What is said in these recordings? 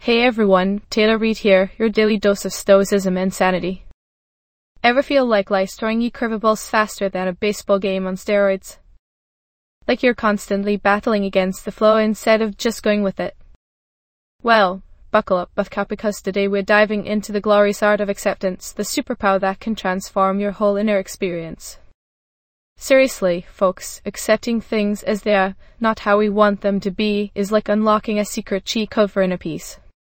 Hey everyone, Taylor Reid here, your daily dose of stoicism and sanity. Ever feel like life's throwing you curveballs faster than a baseball game on steroids? Like you're constantly battling against the flow instead of just going with it? Well, buckle up, Buffcat, because today we're diving into the glorious art of acceptance, the superpower that can transform your whole inner experience. Seriously, folks, accepting things as they are, not how we want them to be, is like unlocking a secret cheat code for inner peace.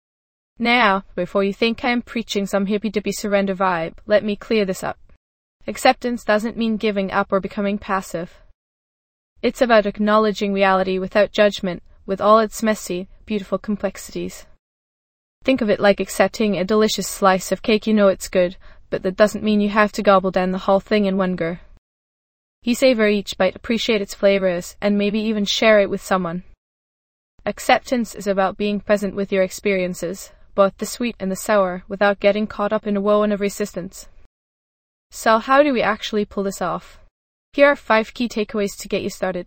Now, before you think I'm preaching some hippy-dippy surrender vibe, let me clear this up. Acceptance doesn't mean giving up or becoming passive. It's about acknowledging reality without judgment, with all its messy, beautiful complexities. Think of it like accepting a delicious slice of cake. You know it's good, but that doesn't mean you have to gobble down the whole thing in one go. You savor each bite, appreciate its flavors, and maybe even share it with someone. Acceptance is about being present with your experiences, both the sweet and the sour, without getting caught up in a whirlwind of resistance. So how do we actually pull this off? Here are 5 key takeaways to get you started.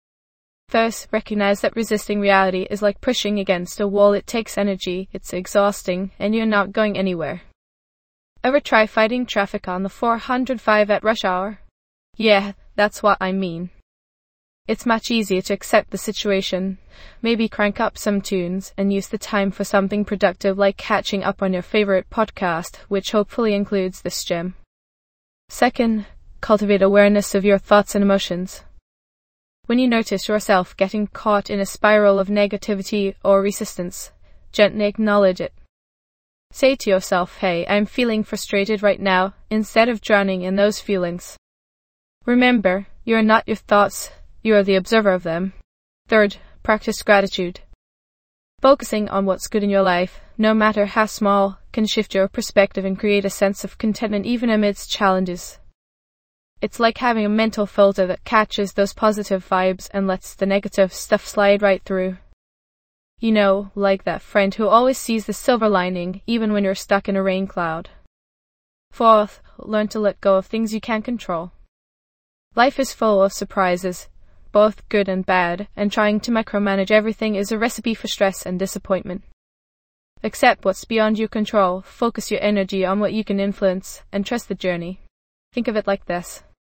First, recognize that resisting reality is like pushing against a wall. It takes energy, it's exhausting, and you're not going anywhere. Ever try fighting traffic on the 405 at rush hour? Yeah, that's what I mean. It's much easier to accept the situation, maybe crank up some tunes, and use the time for something productive like catching up on your favorite podcast, which hopefully includes this gem. Second, cultivate awareness of your thoughts and emotions. When you notice yourself getting caught in a spiral of negativity or resistance, gently acknowledge it. Say to yourself, hey, I'm feeling frustrated right now, instead of drowning in those feelings. Remember, you're not your thoughts, you are the observer of them. Third, practice gratitude. Focusing on what's good in your life, no matter how small, can shift your perspective and create a sense of contentment even amidst challenges. It's like having a mental filter that catches those positive vibes and lets the negative stuff slide right through. You know, like that friend who always sees the silver lining even when you're stuck in a rain cloud. Fourth, learn to let go of things you can't control. Life is full of surprises, both good and bad, and trying to micromanage everything is a recipe for stress and disappointment. Accept what's beyond your control, focus your energy on what you can influence, and trust the journey. Think of it like this.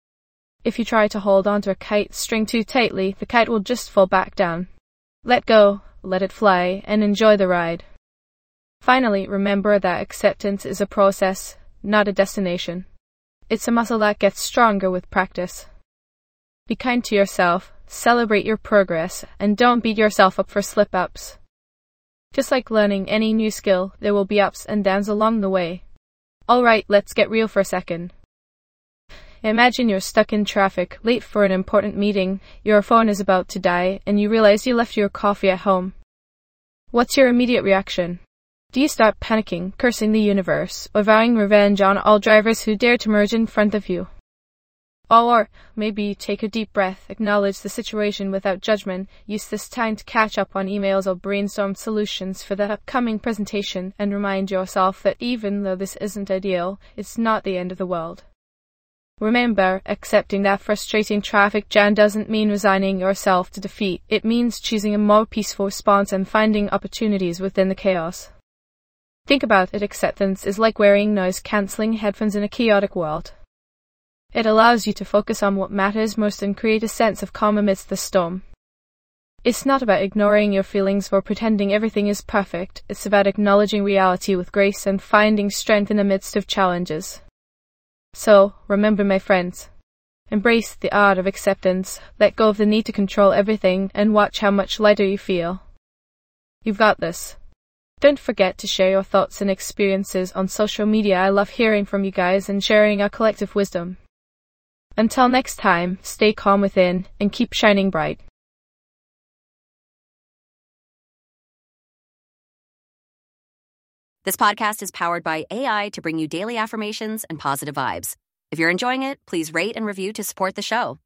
If you try to hold onto a kite string too tightly, the kite will just fall back down. Let go, let it fly, and enjoy the ride. Finally, remember that acceptance is a process, not a destination. It's a muscle that gets stronger with practice. Be kind to yourself, celebrate your progress, and don't beat yourself up for slip-ups. Just like learning any new skill, there will be ups and downs along the way. Alright, let's get real for a second. Imagine you're stuck in traffic, late for an important meeting, your phone is about to die, and you realize you left your coffee at home. What's your immediate reaction? Do you start panicking, cursing the universe, or vowing revenge on all drivers who dare to merge in front of you? Or maybe take a deep breath, acknowledge the situation without judgment, use this time to catch up on emails or brainstorm solutions for the upcoming presentation, and remind yourself that even though this isn't ideal, it's not the end of the world. Remember, accepting that frustrating traffic jam doesn't mean resigning yourself to defeat. It means choosing a more peaceful response and finding opportunities within the chaos. Think about it, acceptance is like wearing noise-canceling headphones in a chaotic world. It allows you to focus on what matters most and create a sense of calm amidst the storm. It's not about ignoring your feelings or pretending everything is perfect, it's about acknowledging reality with grace and finding strength in the midst of challenges. So, remember my friends, embrace the art of acceptance, let go of the need to control everything, and watch how much lighter you feel. You've got this. Don't forget to share your thoughts and experiences on social media. I love hearing from you guys and sharing our collective wisdom. Until next time, stay calm within and keep shining bright. This podcast is powered by AI to bring you daily affirmations and positive vibes. If you're enjoying it, please rate and review to support the show.